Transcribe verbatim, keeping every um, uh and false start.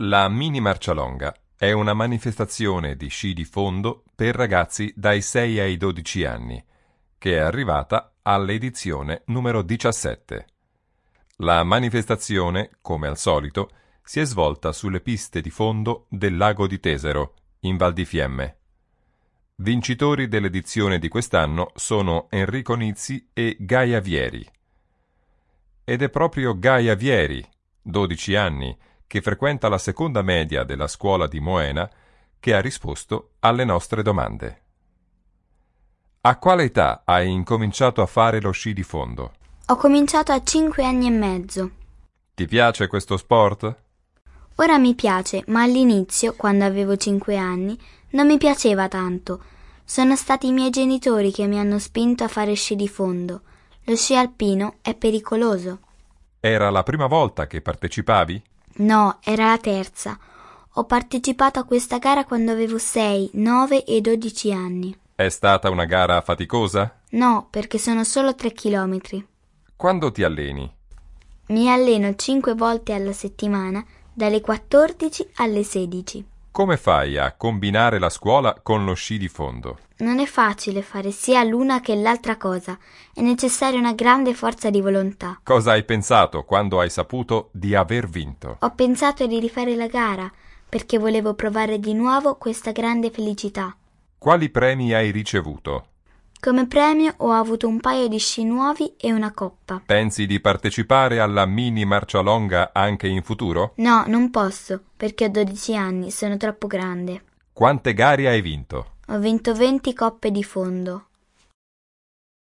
La Mini Marcialonga è una manifestazione di sci di fondo per ragazzi dai sei ai dodici anni, che è arrivata all'edizione numero diciassette. La manifestazione, come al solito, si è svolta sulle piste di fondo del lago di Tesero, in Val di Fiemme. Vincitori dell'edizione di quest'anno sono Enrico Nizzi e Gaia Vieri. Ed è proprio Gaia Vieri, dodici anni, che frequenta la seconda media della scuola di Moena, che ha risposto alle nostre domande. A quale età hai incominciato a fare lo sci di fondo? Ho cominciato a cinque anni e mezzo. Ti piace questo sport? Ora mi piace, ma all'inizio, quando avevo cinque anni, non mi piaceva tanto. Sono stati i miei genitori che mi hanno spinto a fare sci di fondo. Lo sci alpino è pericoloso. Era la prima volta che partecipavi? No, era la terza. Ho partecipato a questa gara quando avevo sei, nove e dodici anni. È stata una gara faticosa? No, perché sono solo tre chilometri. Quando ti alleni? Mi alleno cinque volte alla settimana, dalle quattordici alle sedici. Come fai a combinare la scuola con lo sci di fondo? Non è facile fare sia l'una che l'altra cosa. È necessaria una grande forza di volontà. Cosa hai pensato quando hai saputo di aver vinto? Ho pensato di rifare la gara, perché volevo provare di nuovo questa grande felicità. Quali premi hai ricevuto? Come premio ho avuto un paio di sci nuovi e una coppa. Pensi di partecipare alla Mini Marcialonga anche in futuro? No, non posso, perché ho dodici anni, sono troppo grande. Quante gare hai vinto? Ho vinto venti coppe di fondo.